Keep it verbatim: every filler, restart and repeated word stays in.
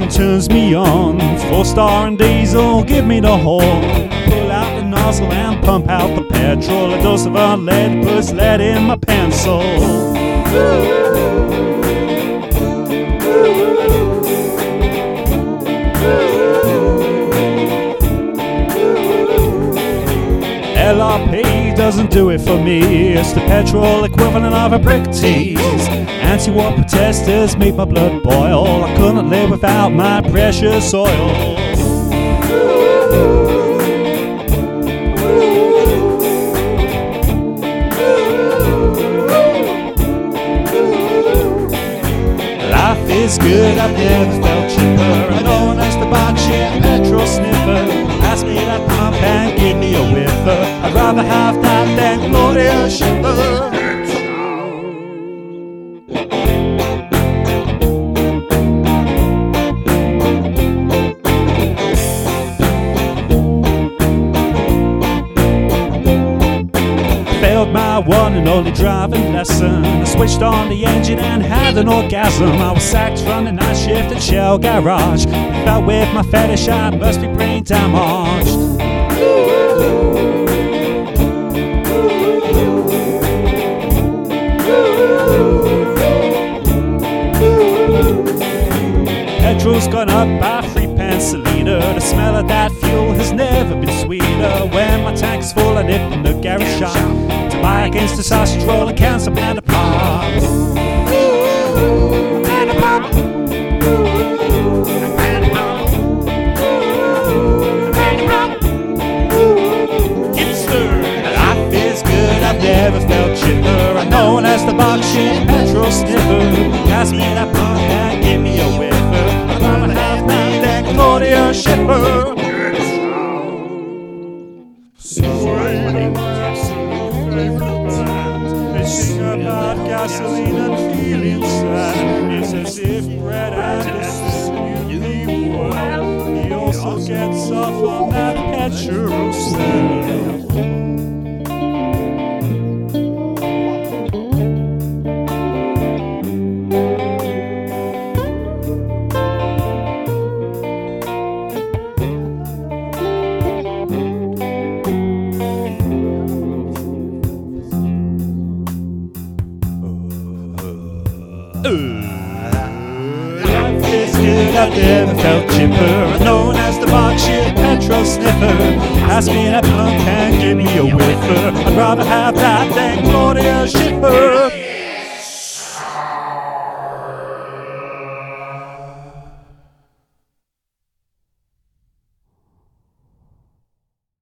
it turns me on. Four star and diesel, give me the horn. Pull out the nozzle and pump out the petrol. A dose of unlead puts lead in my pencil. L R P doesn't do it for me. It's the petrol equivalent of a brick tease. Anti-war protesters make my blood boil. I couldn't live without my precious oil. Life is good, I've never felt cheaper. I'm known as the bullshit petrol sniffer. Pass me that pump and give me a whiffer. I'd rather have that than Gloria Schiffer. Failed my one and only driving lesson. I switched on the engine and had an orgasm. I was sacked from the night shift at Shell Garage. If I with my fetish, I must be brain damaged. Petrol's gone up by three pence a litre. The smell of that fuel has never been sweeter. When my tank's full, I nip in the garage shop to buy against the sausage roll and can some Panda Pop. Panda Pop. Panda Pop. Panda Pop. Yes, sir. Life is good, I've never felt chipper. I'm known as the bullshit petrol sniffer. Pass me that pump and give me a whiff. I'm half man than Claudia Schiffer. Swaying absolute favorite band. They sing about gasoline and feeling sad. It's as if Brad Anderson knew me well. He also gets off on that petrol stand. Life is good, I've never felt chipper. I'm known as the bullshit petrol sniffer. Pass me that pump and give me a whiffer. I'd rather have that than Claudia Schiffer.